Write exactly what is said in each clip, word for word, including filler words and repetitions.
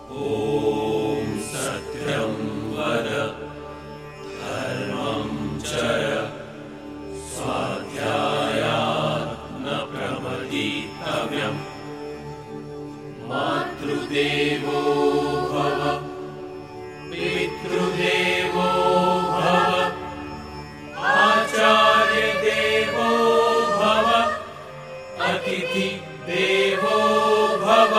ॐ सत्यं वद धर्मं चर स्वाध्यायात् न प्रमदीतव्यम् मातृदेवो भव पितृदेवो भव आचार्यदेवो भव अतिथिदेवो भव।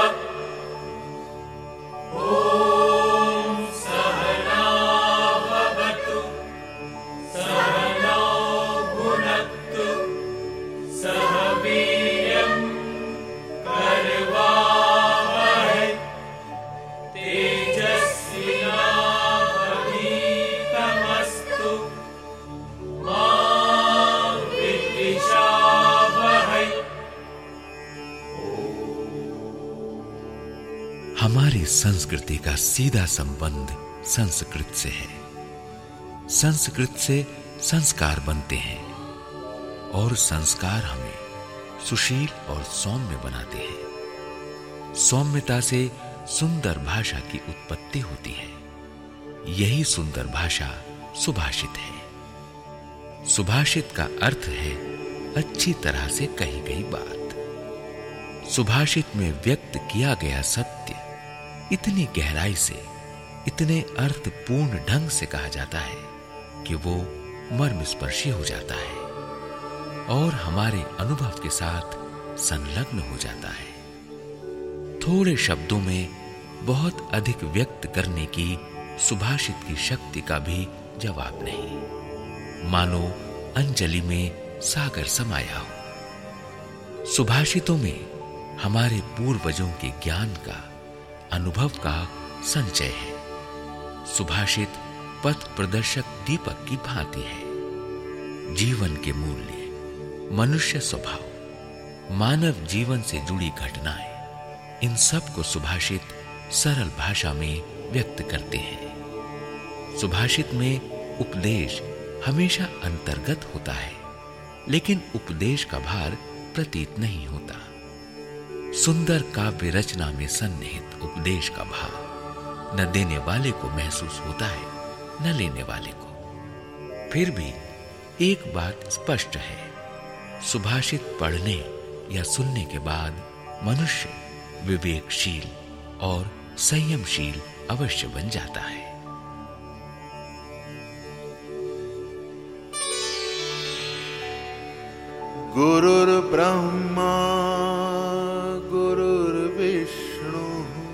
हमारी संस्कृति का सीधा संबंध संस्कृत से है। संस्कृत से संस्कार बनते हैं और संस्कार हमें सुशील और सौम्य बनाते हैं। सौम्यता से सुंदर भाषा की उत्पत्ति होती है। यही सुंदर भाषा सुभाषित है। सुभाषित का अर्थ है अच्छी तरह से कही गई बात। सुभाषित में व्यक्त किया गया सत्य इतनी गहराई से, इतने अर्थपूर्ण ढंग से कहा जाता है कि वो मर्मस्पर्शी हो जाता है और हमारे अनुभव के साथ संलग्न हो जाता है। थोड़े शब्दों में बहुत अधिक व्यक्त करने की सुभाषित की शक्ति का भी जवाब नहीं। मानो अंजलि में सागर समाया हो। सुभाषितों में हमारे पूर्वजों के ज्ञान का, अनुभव का संचय है। सुभाषित पथ प्रदर्शक दीपक की भांति है। जीवन के मूल्य, मनुष्य स्वभाव, मानव जीवन से जुड़ी घटनाएं, इन सब को सुभाषित सरल भाषा में व्यक्त करते हैं। सुभाषित में उपदेश हमेशा अंतर्गत होता है, लेकिन उपदेश का भार प्रतीत नहीं होता। सुंदर काव्य रचना में सन्निहित उपदेश का भाव न देने वाले को महसूस होता है, न लेने वाले को। फिर भी एक बात स्पष्ट है, सुभाषित पढ़ने या सुनने के बाद मनुष्य विवेकशील और संयमशील अवश्य बन जाता है। गुरुर्ब्रह्मा गुरुर्विष्णु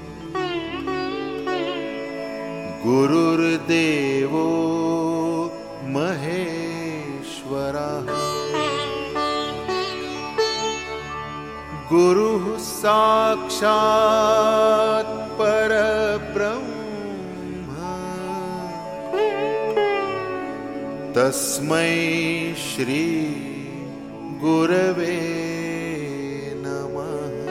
गुरुर्देवो महेश्वरः गुरुः साक्षात् परब्रह्म तस्मै श्री गुरवे नमः।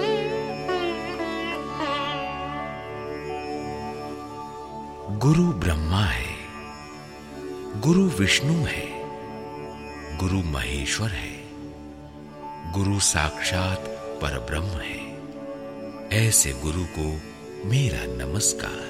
गुरु ब्रह्मा है, गुरु विष्णु है, गुरु महेश्वर है, गुरु साक्षात परब्रह्म है। ऐसे गुरु को मेरा नमस्कार।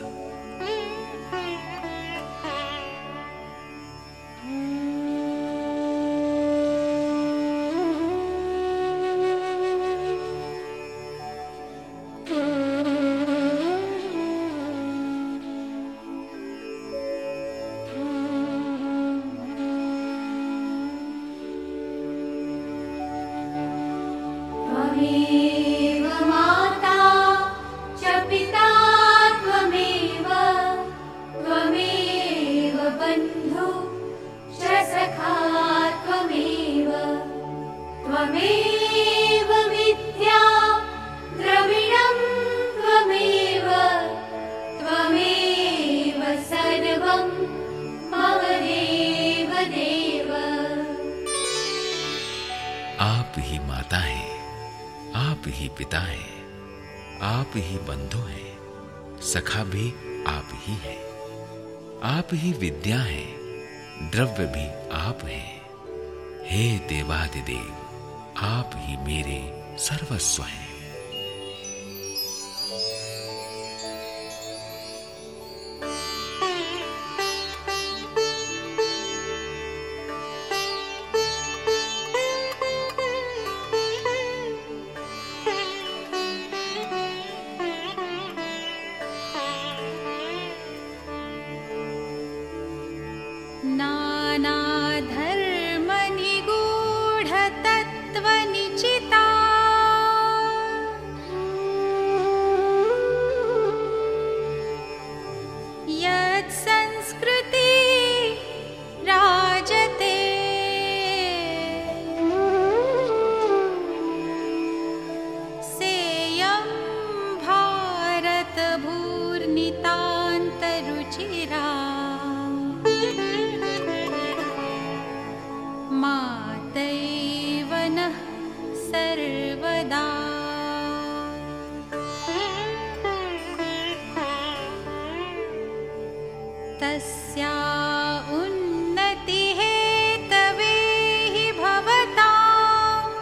त्वमेव माता च पिता त्वमेव त्वमेव बन्धु च सखा त्वमेव त्वमेव विद्या द्रविणं त्वमेव त्वमेव सर्वं मम देव देव। आप ही माता है, आप ही पिता है, आप ही बंधु है, सखा भी आप ही है, आप ही विद्या है, द्रव्य भी आप है। हे देवादिदेव, आप ही मेरे सर्वस्व हैं। संस्कृति राजते सेयं भारत भूर्नितान्तरुचिरा मातैव नः सर्वदा तस्या उन्नतिः हेतवे हि भवताम्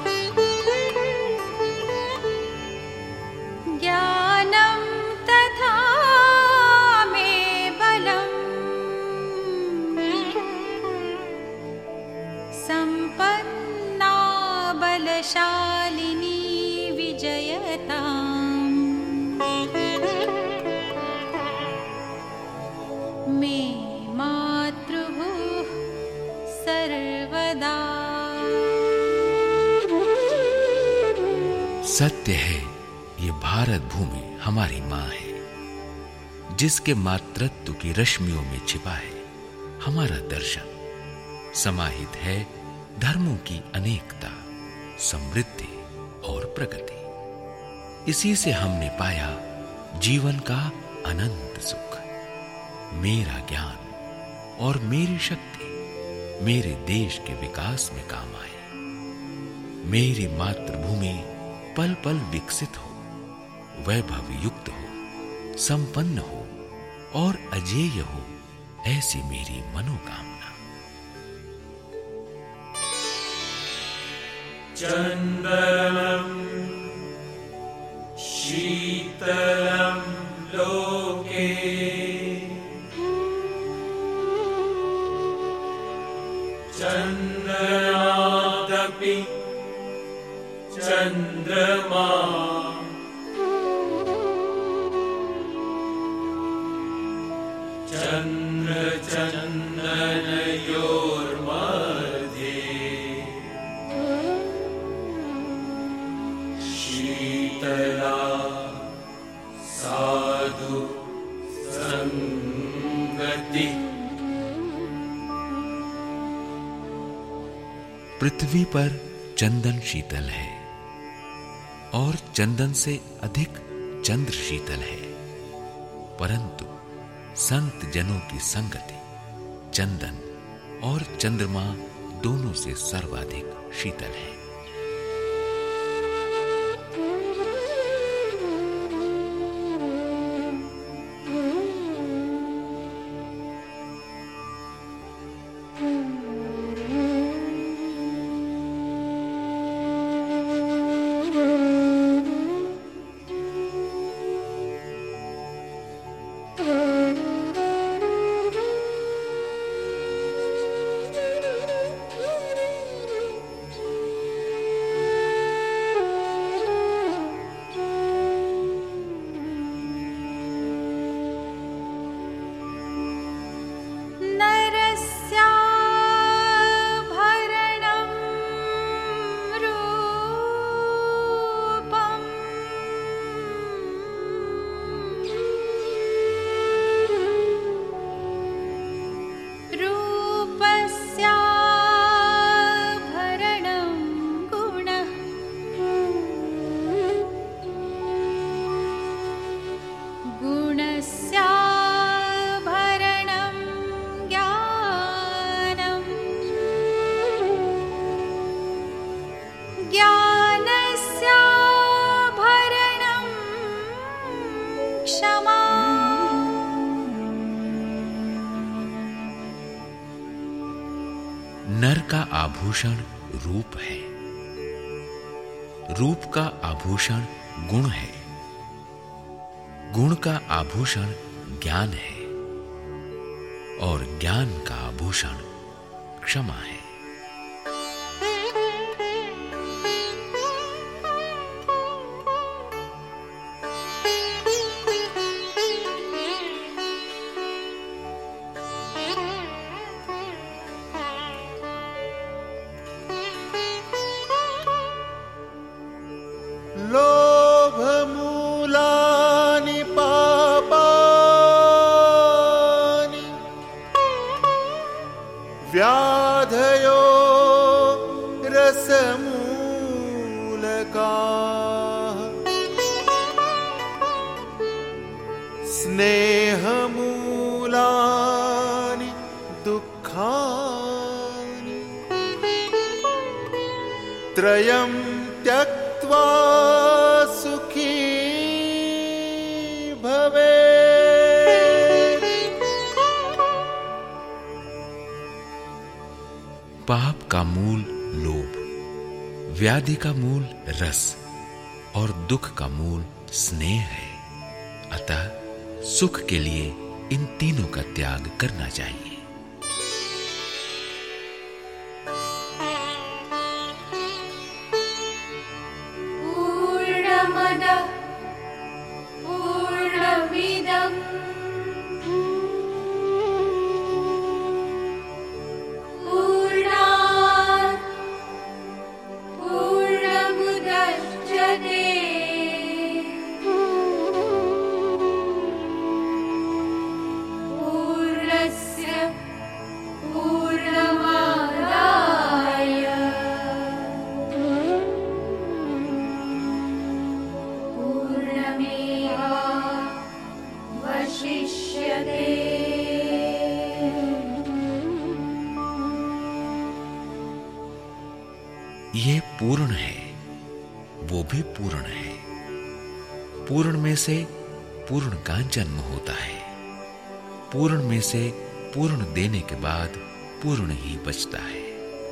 ज्ञानं तथा मे बलम् सम्पन्ना बलशालिनी विजयताम् मे मातृभूः सर्वदा। सत्य है, ये भारत भूमि हमारी माँ है, जिसके मातृत्व की रश्मियों में छिपा है हमारा दर्शन। समाहित है धर्मों की अनेकता, समृद्धि और प्रगति। इसी से हमने पाया जीवन का अनंत सुख। मेरा ज्ञान और मेरी शक्ति मेरे देश के विकास में काम आए। मेरी मातृभूमि पल पल विकसित हो, वैभव युक्त हो, संपन्न हो और अजेय हो, ऐसी मेरी मनोकामना। चंदनम शीतलम लोके चंद्रनादपि चंद्रमा चंद्र चंदनयोर्मध्ये शीतला साधु संगति। पृथ्वी पर चंदन शीतल है और चंदन से अधिक चंद्र शीतल है, परंतु संत जनों की संगति चंदन और चंद्रमा दोनों से सर्वाधिक शीतल है। नर का आभूषण रूप है, रूप का आभूषण गुण है, गुण का आभूषण ज्ञान है और ज्ञान का आभूषण क्षमा है। लोभमूलानि पापानि स्नेहमूलानि दुःखानि त्रयं त्यक्त्वा सुखी भवेत्। पाप का मूल लोभ, व्याधि का मूल रस और दुख का मूल स्नेह है। अतः सुख के लिए इन तीनों का त्याग करना चाहिए। पूर्णमदः पूर्णमिदं पूर्णात् पूर्णमुदच्यते पूर्णस्य पूर्णमादाय पूर्णमेवावशिष्यते। ये पूर्ण है, वो भी पूर्ण है। पूर्ण में से पूर्ण का जन्म होता है। पूर्ण में से पूर्ण देने के बाद पूर्ण ही बचता है।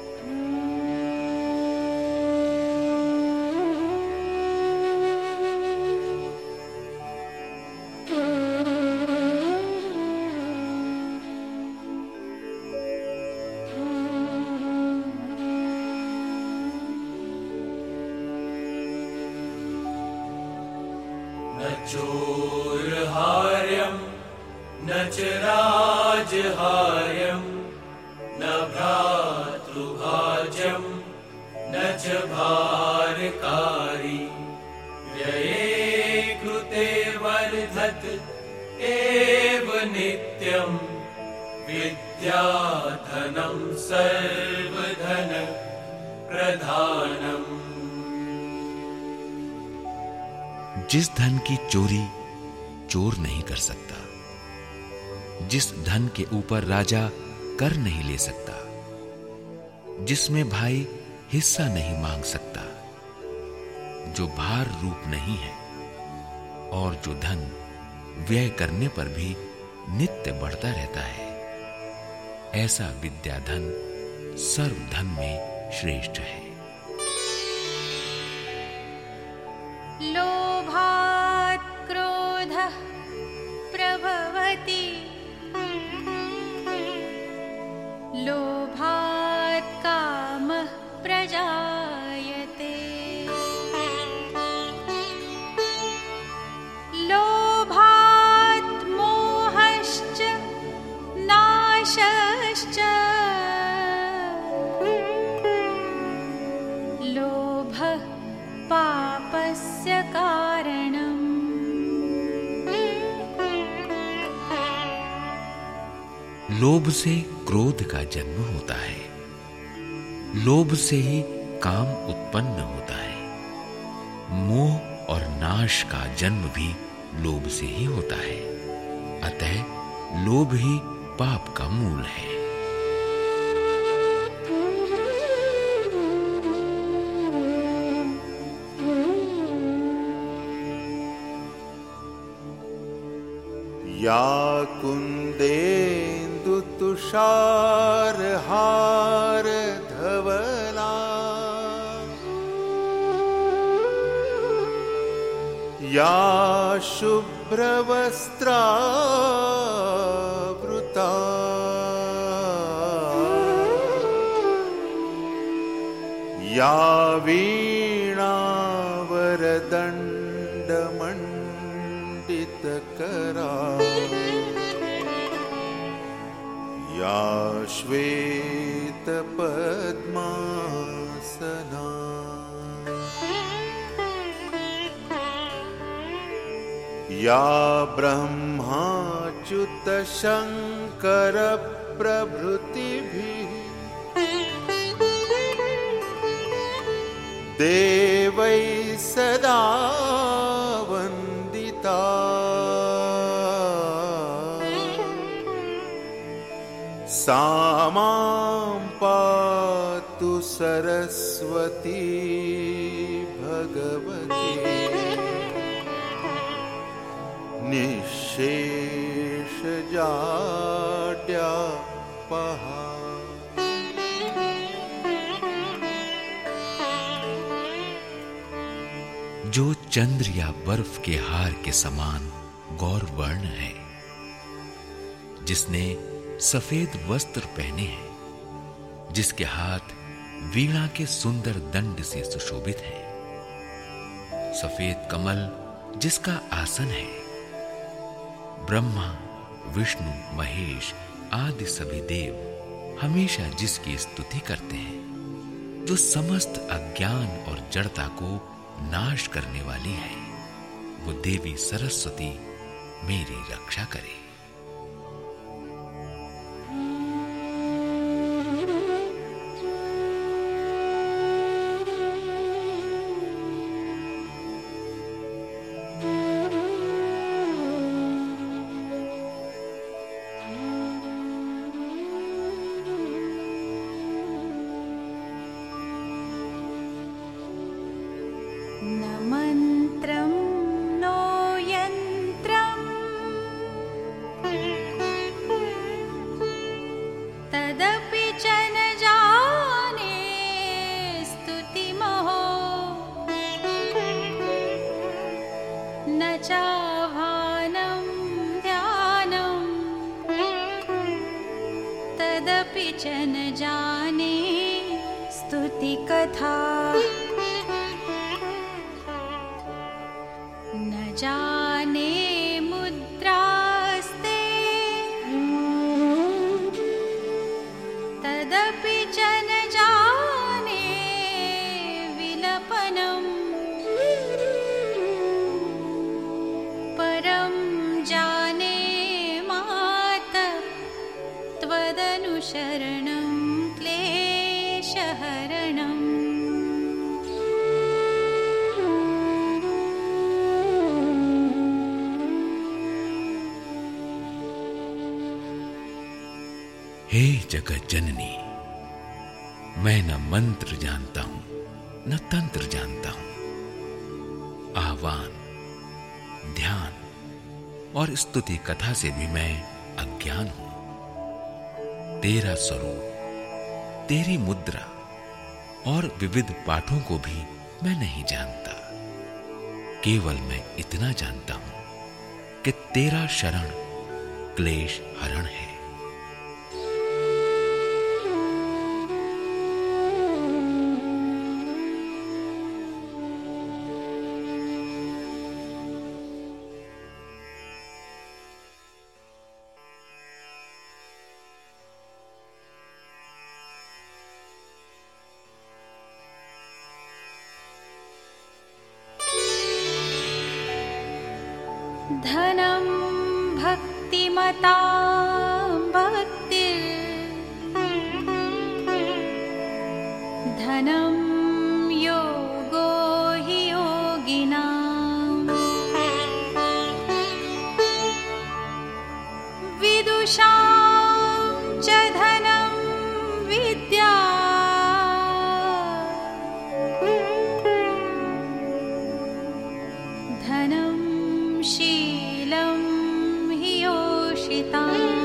न चोरहार्यं न च राजहार्यं न भ्रातृभाज्यं न च भारकारी व्यये कृते वर्धत एव नित्यं विद्याधनं सर्वधन प्रधानम्। जिस धन की चोरी चोर नहीं कर सकता, जिस धन के ऊपर राजा कर नहीं ले सकता, जिसमें भाई हिस्सा नहीं मांग सकता, जो भार रूप नहीं है और जो धन व्यय करने पर भी नित्य बढ़ता रहता है, ऐसा विद्याधन सर्वधन में श्रेष्ठ है। लोभात् क्रोधः प्रभवति लोभात् कामः प्रजायते लोभात् मोहश्च नाशश्च लोभः पापस्य कारणम्। लोभ से क्रोध का जन्म होता है, लोभ से ही काम उत्पन्न होता है। मोह और नाश का जन्म भी लोभ से ही होता है। अतः लोभ ही पाप का मूल है। या कुन्देन्दुतुषारहार धवला या शुभ्रवस्त्रावृता या वीणावरदण्डमण्डितकरा या श्वेतपद्मासना या ब्रह्माच्युतशङ्करप्रभृतिभिः देवैः सदा वन्दिता सा मां पातु सरस्वती भगवती निःशेष जाड्यापहा। जो चंद्र या बर्फ के हार के समान गौर वर्ण है, जिसने सफेद वस्त्र पहने हैं, जिसके हाथ वीणा के सुंदर दंड से सुशोभित है, सफेद कमल जिसका आसन है, ब्रह्मा विष्णु महेश आदि सभी देव हमेशा जिसकी स्तुति करते हैं, जो समस्त अज्ञान और जड़ता को नाश करने वाली है, वो देवी सरस्वती मेरी रक्षा करे। न मन्त्रं नो यन्त्रं तदपि च न जाने स्तुतिमहो न चाह्वानं ध्यानं तदपि च न जाने स्तुतिकथा न जाने मुद्रास्ते तदपि च न जाने विलपनम् परं जाने मातः त्वदनुशरणं क्लेशहरणम्। हे जगत जननी, मैं न मंत्र जानता हूं न तंत्र जानता हूं। आह्वान, ध्यान और स्तुति कथा से भी मैं अज्ञान हूं। तेरा स्वरूप, तेरी मुद्रा और विविध पाठों को भी मैं नहीं जानता। केवल मैं इतना जानता हूं कि तेरा शरण क्लेश हरण है। धनं भक्तिमतां भक्तिर् धनं योगो हि योगिनाम् विदुषां च धनं विद्या धनं शीलं हि योषिताम्।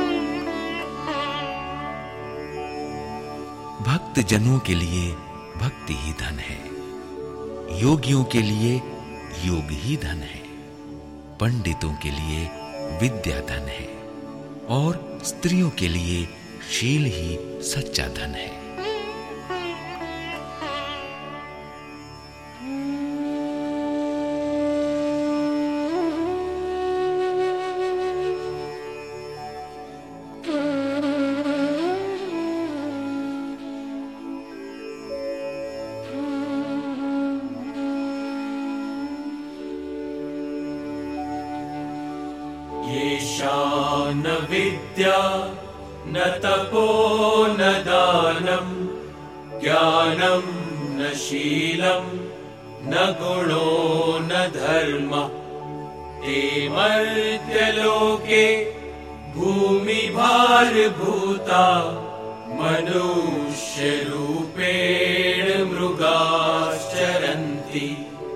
भक्त जनों के लिए भक्ति ही धन है, योगियों के लिए योग ही धन है, पंडितों के लिए विद्या धन है और स्त्रियों के लिए शील ही सच्चा धन है। येषा न विद्या न तपो न दानं ज्ञानं न शीलं न गुणो न धर्मः ते मर्त्यलोके भूमि भारभूता मनुष्यरूपेण मृगाश्चरन्ति।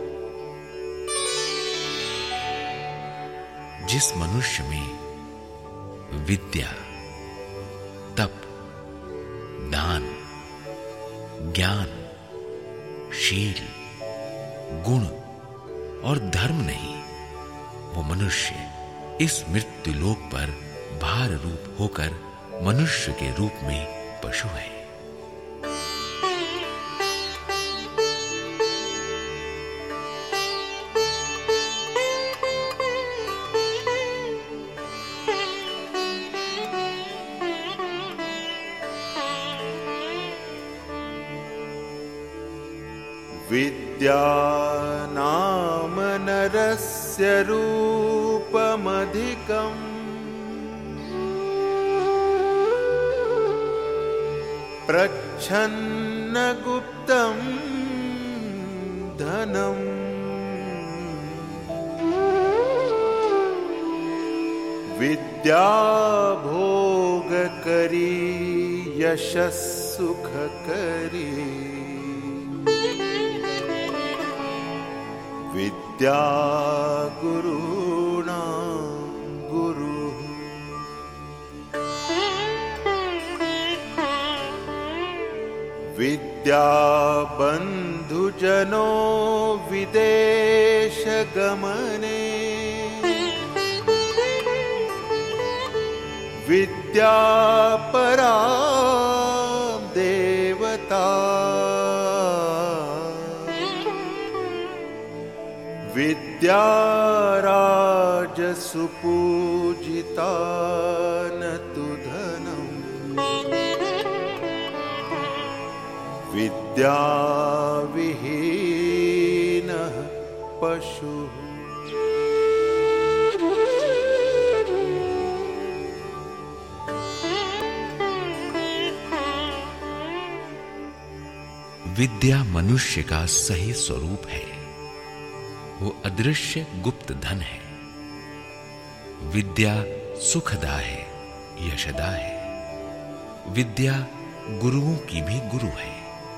जिस मनुष्य में विद्या, तप, दान, ज्ञान, शील, गुण और धर्म नहीं, वो मनुष्य इस मृत्यु लोक पर भार रूप होकर मनुष्य के रूप में पशु है। विद्या नाम नरस्य रूपमधिकम् प्रच्छन्न गुप्तं धनम्। विद्या भोगकरी यशः सुखकरी। विद्या गुरुणां गुरुः। विद्या बन्धुजनो विदेशगमने। विद्या परा देवता। विद्या राजसुपूजिता न तु धनम्। विद्या विहीनः पशुः। विद्या मनुष्य का सही स्वरूप है। वो अदृश्य गुप्त धन है। विद्या सुखदा है, यशदा है। विद्या गुरुओं की भी गुरु है।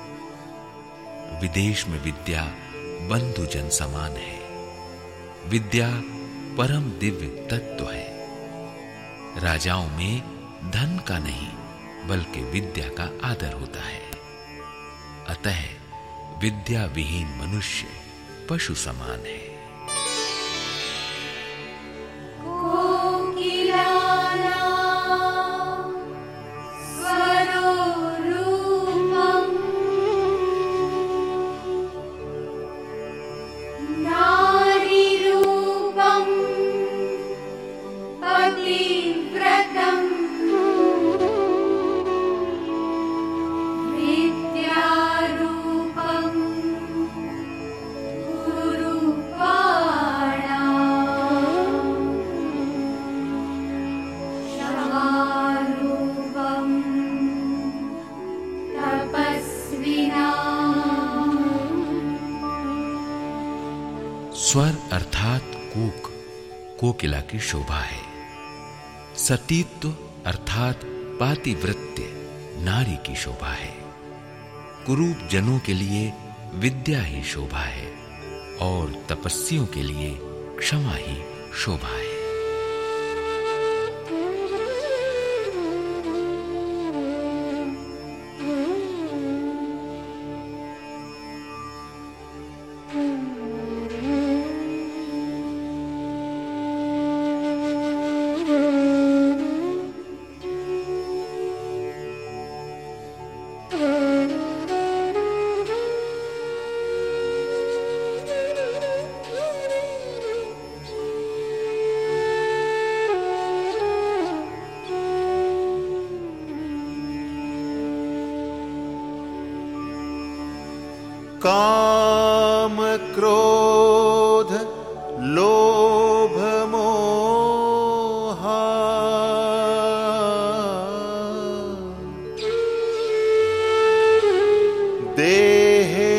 विदेश में विद्या बंधुजन समान है। विद्या परम दिव्य तत्व है। राजाओं में धन का नहीं बल्कि विद्या का आदर होता है। अतः विद्या विहीन मनुष्य पशु समान है। स्वर अर्थात कूक, कोकिला की शोभा है। सतीत्व अर्थात पातिव्रत्य, नारी की शोभा है। कुरूप जनों के लिए विद्या ही शोभा है और तपस्वियों के लिए क्षमा ही शोभा है। काम क्रोध लोभ मोह देहे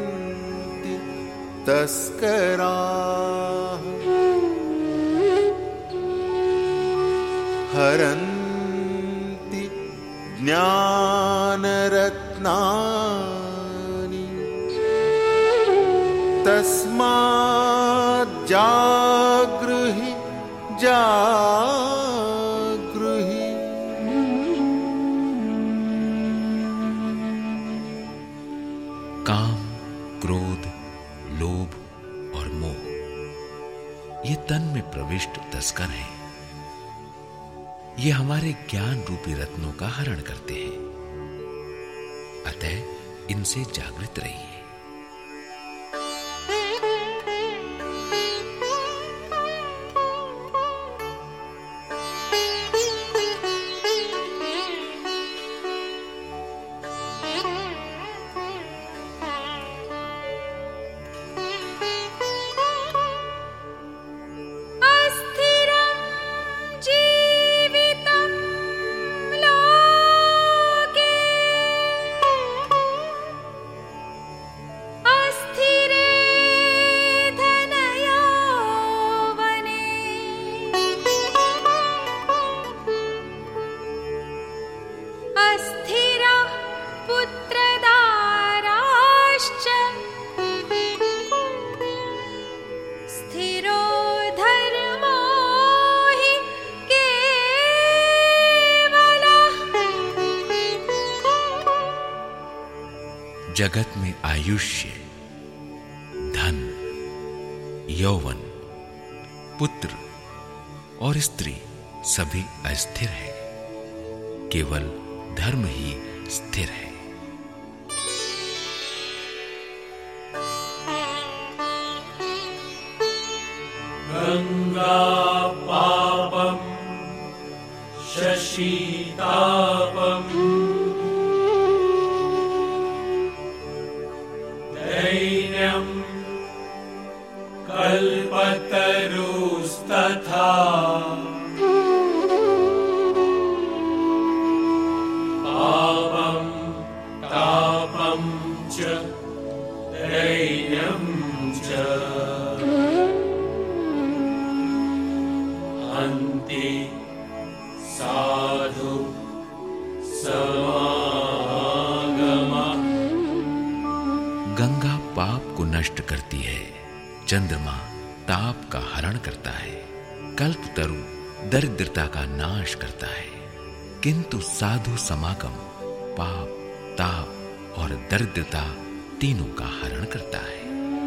तिष्ठन्ति तस्कराः हरन्ति ज्ञानरत्नानि तस्मात् जागृहि जागृहि। काम, क्रोध, लोभ और मोह ये तन में प्रविष्ट तस्कर हैं। ये हमारे ज्ञान रूपी रत्नों का हरण करते हैं, अतः इनसे जागृत रहिए। जगत में आयुष्य, धन, यौवन, पुत्र और स्त्री सभी अस्थिर है, केवल धर्म ही स्थिर है। गंगा पापम शशीतापम दैन्यं कल्पतरुस्तथा पापं तापं च दैन्यं च अन्ते साधु समागमः। गंगा पाप को नष्ट करती है, चंद्रमा ताप का हरण करता है, कल्पतरु दरिद्रता का नाश करता है, किंतु साधु समागम पाप, ताप और दरिद्रता तीनों का हरण करता है।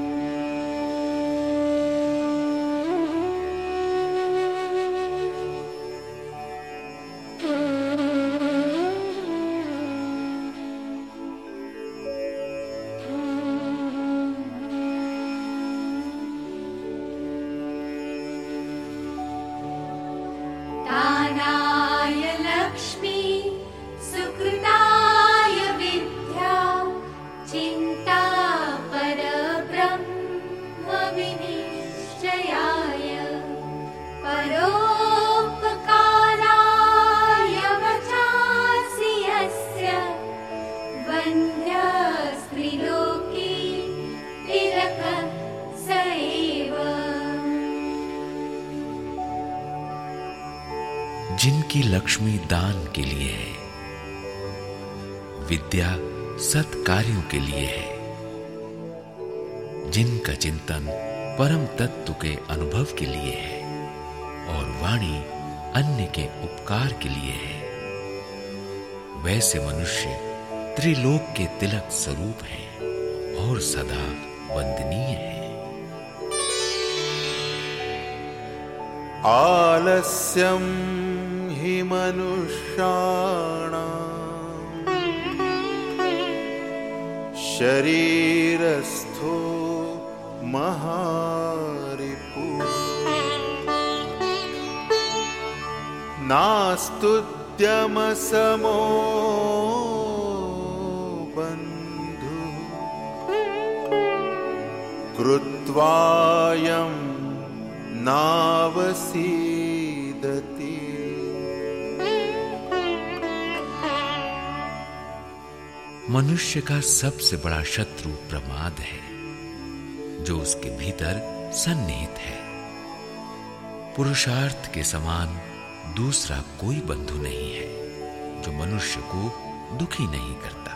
दानाय लक्ष्मी सुकृताय विद्या चिन्ता परब्रह्म विनिश्चयाय परोपकाराय वचासि यस्य वन्द्यस्त्रिलोकी तिलक स एव। जिनकी लक्ष्मी दान के लिए है, विद्या सत्कार्यों के लिए है, जिनका चिंतन परम तत्व के अनुभव के लिए है और वाणी अन्य के उपकार के लिए है, वैसे मनुष्य त्रिलोक के तिलक स्वरूप हैं और सदा वंदनीय है। आलस्यं हि मनुष्याणाम् शरीरस्थो महारिपुः नास्तुद्यमसमो बन्धुः कृत्वायं नावसीदति। मनुष्य का सबसे बड़ा शत्रु प्रमाद है, जो उसके भीतर सन्निहित है। पुरुषार्थ के समान दूसरा कोई बंधु नहीं है जो मनुष्य को दुखी नहीं करता।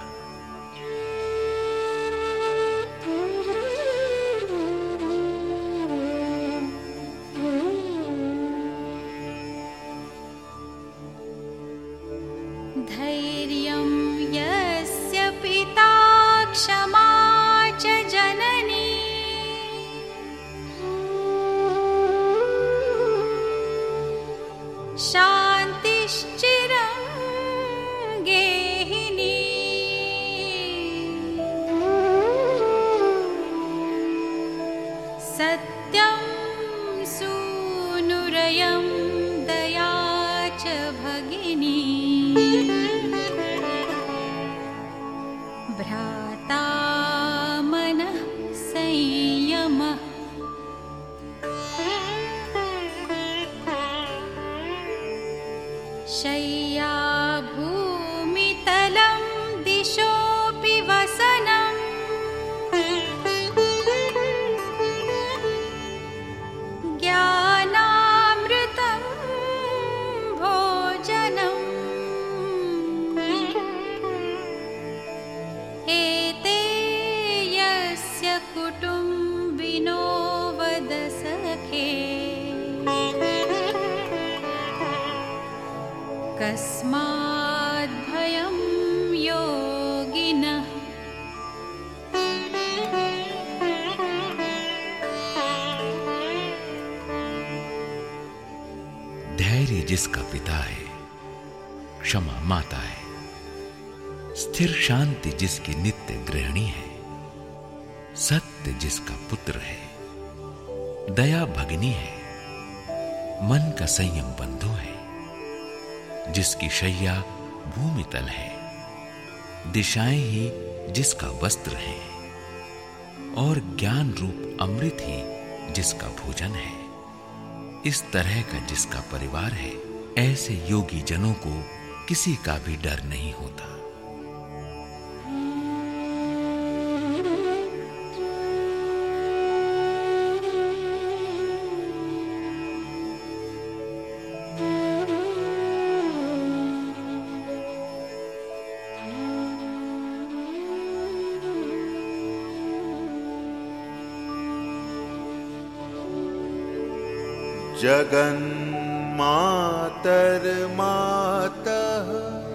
धैर्यं यस्य पिता क्षमा च जननी शान्तिश्चिरं गेहिनी सत्यं सूनुरयं दया च भगिनी भ्राता मनः संयमः शय्या भूमितलं दिशोऽपि वसनम् ज्ञानामृतं भोजनम् एते यस्य कुटुम्बिनो वद सखे कस्माद् भयं योगिनः धैर्य जिसका पिता है, क्षमा माता है, स्थिर शांति जिसकी नित्य गृहिणी है, सत्य जिसका पुत्र है, दया भगिनी है, मन का संयम बंधु है, जिसकी शैया भूमि तल है, दिशाएं ही जिसका वस्त्र है, और ज्ञान रूप अमृत ही जिसका भोजन है। इस तरह का जिसका परिवार है, ऐसे योगी जनों को किसी का भी डर नहीं होता। जगन्मातर्मातः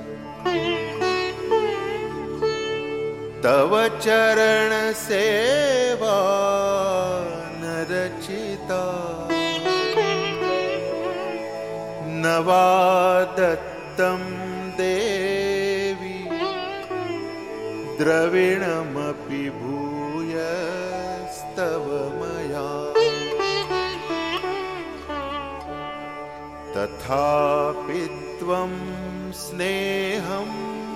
तव चरण सेवा न रचिता न वा दत्तं देवी द्रविणमपि भूयस्तव मया तथापि त्वं स्नेहं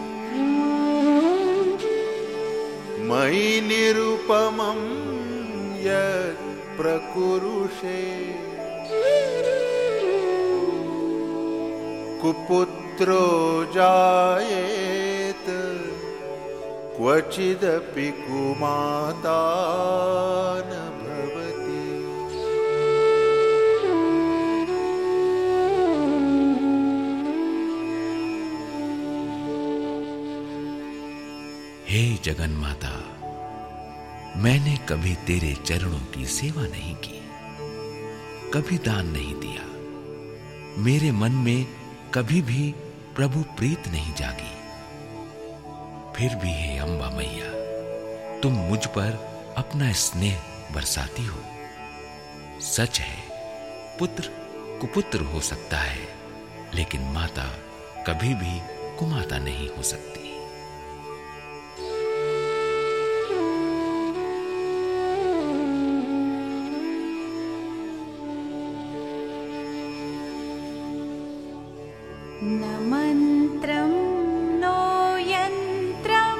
मयि निरुपमं यत् प्रकुरुषे कुपुत्रो जायेत क्वचिदपि कुमाता न भवति। हे जगन्माता, मैंने कभी तेरे चरणों की सेवा नहीं की, कभी दान नहीं दिया, मेरे मन में कभी भी प्रभु प्रीत नहीं जागी। फिर भी हे अम्बा मैया, तुम मुझ पर अपना स्नेह बरसाती हो। सच है, पुत्र कुपुत्र हो सकता है, लेकिन माता कभी भी कुमाता नहीं हो सकती। न मन्त्रं नो यन्त्रं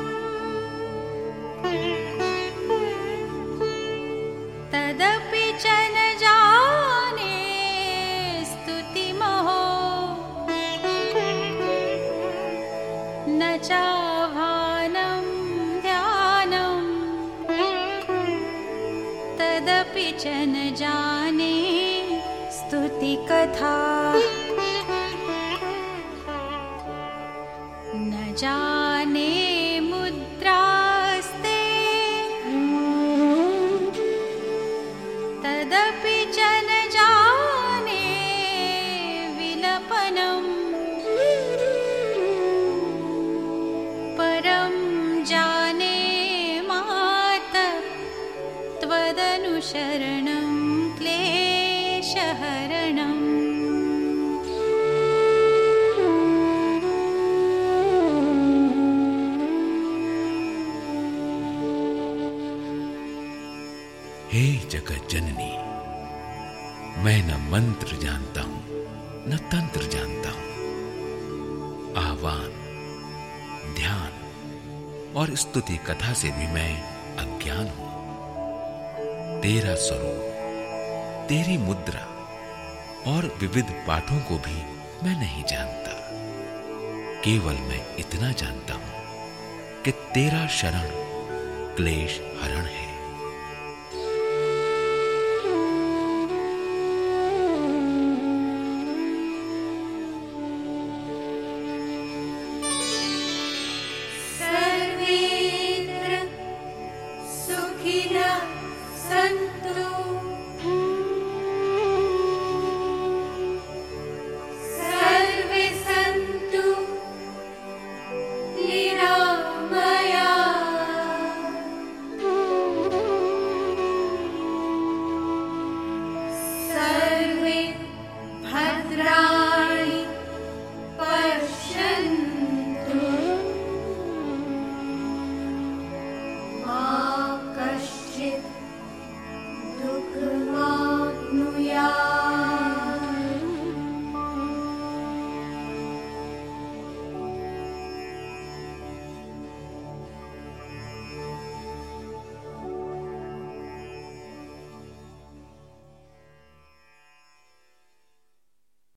तदपि च न जाने स्तुतिमहो न चाह्वानं ध्यानं तदपि च न जाने स्तुतिकथा जाने मुद्रास्ते तदपि च न जाने विलपनम् परं जाने मातः त्वदनुसरणं क्लेशहरणम्। हे जगत जननी, मैं न मंत्र जानता हूं न तंत्र जानता हूं। आह्वान, ध्यान और स्तुति कथा से भी मैं अज्ञान हूं। तेरा स्वरूप, तेरी मुद्रा और विविध पाठों को भी मैं नहीं जानता। केवल मैं इतना जानता हूं कि तेरा शरण क्लेश हरण है।